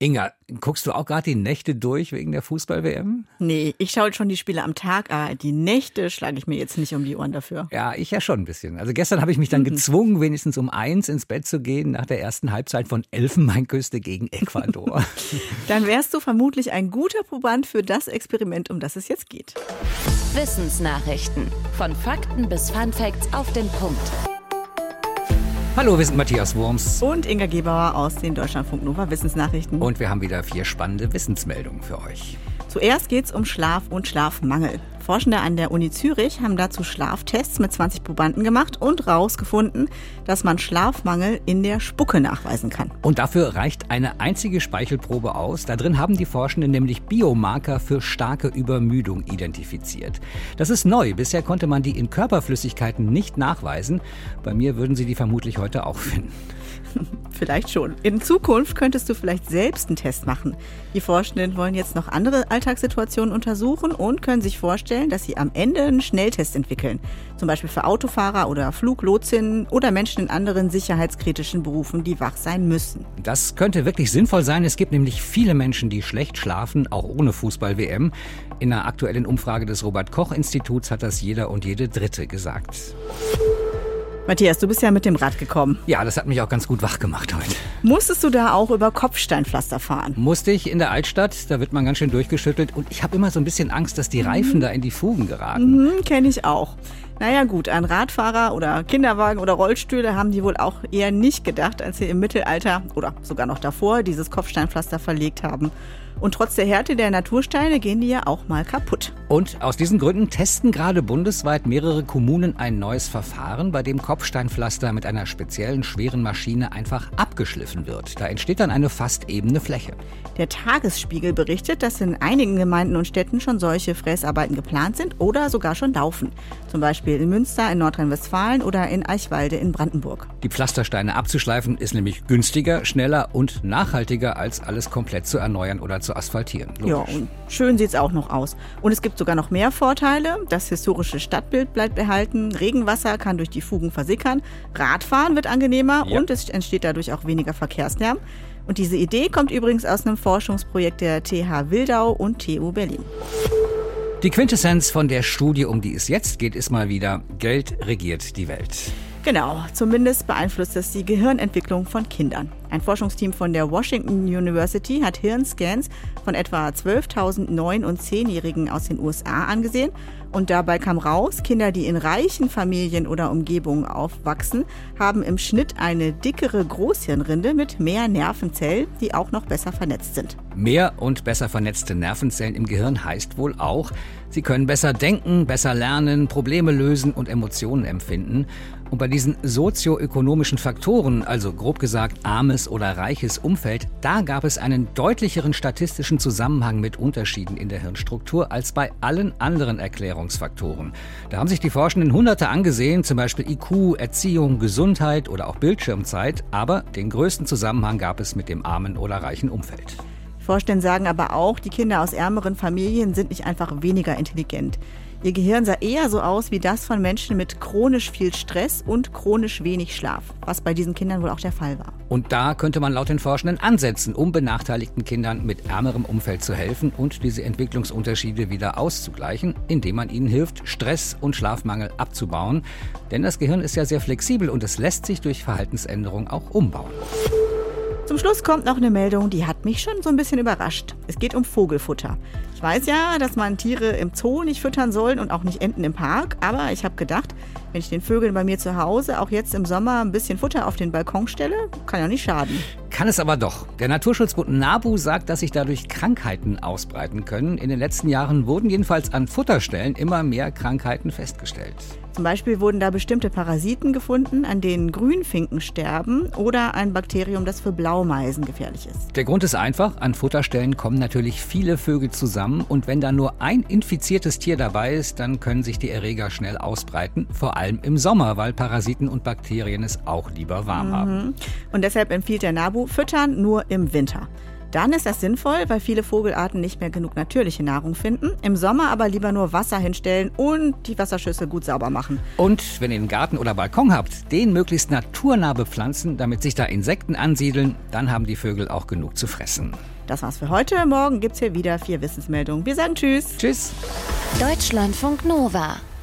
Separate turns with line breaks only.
Inga, guckst du auch gerade die Nächte durch wegen der Fußball-WM?
Nee, ich schaue schon die Spiele am Tag, aber die Nächte schlage ich mir jetzt nicht um die Ohren dafür.
Ja, ich ja schon ein bisschen. Also gestern habe ich mich dann gezwungen, wenigstens um 1 ins Bett zu gehen, nach der ersten Halbzeit von Elfenbeinküste gegen Ecuador.
Dann wärst du vermutlich ein guter Proband für das Experiment, um das es jetzt geht.
Wissensnachrichten. Von Fakten bis Funfacts auf den Punkt.
Hallo, wir sind Matthias Wurms.
Und Inga Gebauer aus den Deutschlandfunk Nova Wissensnachrichten.
Und wir haben wieder 4 spannende Wissensmeldungen für euch.
Zuerst geht's um Schlaf und Schlafmangel. Forschende an der Uni Zürich haben dazu Schlaftests mit 20 Probanden gemacht und rausgefunden, dass man Schlafmangel in der Spucke nachweisen kann.
Und dafür reicht eine einzige Speichelprobe aus. Da drin haben die Forschenden nämlich Biomarker für starke Übermüdung identifiziert. Das ist neu. Bisher konnte man die in Körperflüssigkeiten nicht nachweisen. Bei mir würden Sie die vermutlich heute auch finden.
Vielleicht schon. In Zukunft könntest du vielleicht selbst einen Test machen. Die Forschenden wollen jetzt noch andere Alltagssituationen untersuchen und können sich vorstellen, dass sie am Ende einen Schnelltest entwickeln. Zum Beispiel für Autofahrer oder Fluglotsinnen oder Menschen in anderen sicherheitskritischen Berufen, die wach sein müssen.
Das könnte wirklich sinnvoll sein. Es gibt nämlich viele Menschen, die schlecht schlafen, auch ohne Fußball-WM. In einer aktuellen Umfrage des Robert-Koch-Instituts hat das jeder und jede Dritte gesagt.
Matthias, du bist ja mit dem Rad gekommen.
Ja, das hat mich auch ganz gut wach gemacht heute.
Musstest du da auch über Kopfsteinpflaster fahren?
Musste ich in der Altstadt, da wird man ganz schön durchgeschüttelt. Und ich habe immer so ein bisschen Angst, dass die Reifen da in die Fugen geraten.
Kenne ich auch. Naja gut, an Radfahrer oder Kinderwagen oder Rollstühle haben die wohl auch eher nicht gedacht, als sie im Mittelalter oder sogar noch davor dieses Kopfsteinpflaster verlegt haben. Und trotz der Härte der Natursteine gehen die ja auch mal kaputt.
Und aus diesen Gründen testen gerade bundesweit mehrere Kommunen ein neues Verfahren, bei dem Kopfsteinpflaster mit einer speziellen schweren Maschine einfach abgeschliffen wird. Da entsteht dann eine fast ebene Fläche.
Der Tagesspiegel berichtet, dass in einigen Gemeinden und Städten schon solche Fräsarbeiten geplant sind oder sogar schon laufen. Zum Beispiel in Münster in Nordrhein-Westfalen oder in Eichwalde in Brandenburg.
Die Pflastersteine abzuschleifen ist nämlich günstiger, schneller und nachhaltiger, als alles komplett zu erneuern oder zu asphaltieren. Logisch.
Ja, und schön sieht's auch noch aus. Und es gibt sogar noch mehr Vorteile. Das historische Stadtbild bleibt erhalten, Regenwasser kann durch die Fugen versickern, Radfahren wird angenehmer und es entsteht dadurch auch weniger Verkehrslärm. Und diese Idee kommt übrigens aus einem Forschungsprojekt der TH Wildau und TU Berlin.
Die Quintessenz von der Studie, um die es jetzt geht, ist mal wieder: Geld regiert die Welt.
Genau, zumindest beeinflusst es die Gehirnentwicklung von Kindern. Ein Forschungsteam von der Washington University hat Hirnscans von etwa 12.000 9- und 10-Jährigen aus den USA angesehen. Und dabei kam raus, Kinder, die in reichen Familien oder Umgebungen aufwachsen, haben im Schnitt eine dickere Großhirnrinde mit mehr Nervenzellen, die auch noch besser vernetzt sind.
Mehr und besser vernetzte Nervenzellen im Gehirn heißt wohl auch, sie können besser denken, besser lernen, Probleme lösen und Emotionen empfinden. Und bei diesen sozioökonomischen Faktoren, also grob gesagt armes oder reiches Umfeld, da gab es einen deutlicheren statistischen Zusammenhang mit Unterschieden in der Hirnstruktur als bei allen anderen Erklärungsfaktoren. Da haben sich die Forschenden Hunderte angesehen, zum Beispiel IQ, Erziehung, Gesundheit oder auch Bildschirmzeit, aber den größten Zusammenhang gab es mit dem armen oder reichen Umfeld.
Forschenden sagen aber auch, die Kinder aus ärmeren Familien sind nicht einfach weniger intelligent. Ihr Gehirn sah eher so aus wie das von Menschen mit chronisch viel Stress und chronisch wenig Schlaf, was bei diesen Kindern wohl auch der Fall war.
Und da könnte man laut den Forschenden ansetzen, um benachteiligten Kindern mit ärmerem Umfeld zu helfen und diese Entwicklungsunterschiede wieder auszugleichen, indem man ihnen hilft, Stress und Schlafmangel abzubauen. Denn das Gehirn ist ja sehr flexibel und es lässt sich durch Verhaltensänderung auch umbauen.
Zum Schluss kommt noch eine Meldung, die hat mich schon so ein bisschen überrascht. Es geht um Vogelfutter. Ich weiß ja, dass man Tiere im Zoo nicht füttern soll und auch nicht Enten im Park, aber ich habe gedacht, wenn ich den Vögeln bei mir zu Hause auch jetzt im Sommer ein bisschen Futter auf den Balkon stelle, kann ja nicht schaden. Kann es aber doch. Der Naturschutzbund NABU sagt, dass sich dadurch Krankheiten ausbreiten können. In den letzten Jahren wurden jedenfalls an Futterstellen immer mehr Krankheiten festgestellt. Zum Beispiel wurden da bestimmte Parasiten gefunden, an denen Grünfinken sterben oder ein Bakterium, das für Blaumeisen gefährlich ist. Der Grund ist einfach, an Futterstellen kommen natürlich viele Vögel zusammen und wenn da nur ein infiziertes Tier dabei ist, dann können sich die Erreger schnell ausbreiten, vor allem im Sommer, weil Parasiten und Bakterien es auch lieber warm haben. Und deshalb empfiehlt der NABU, füttern nur im Winter. Dann ist das sinnvoll, weil viele Vogelarten nicht mehr genug natürliche Nahrung finden. Im Sommer aber lieber nur Wasser hinstellen und die Wasserschüssel gut sauber machen.
Und wenn ihr einen Garten oder Balkon habt, den möglichst naturnah bepflanzen, damit sich da Insekten ansiedeln, dann haben die Vögel auch genug zu fressen.
Das war's für heute. Morgen gibt's hier wieder 4 Wissensmeldungen. Wir sagen Tschüss.
Tschüss.
Deutschlandfunk Nova.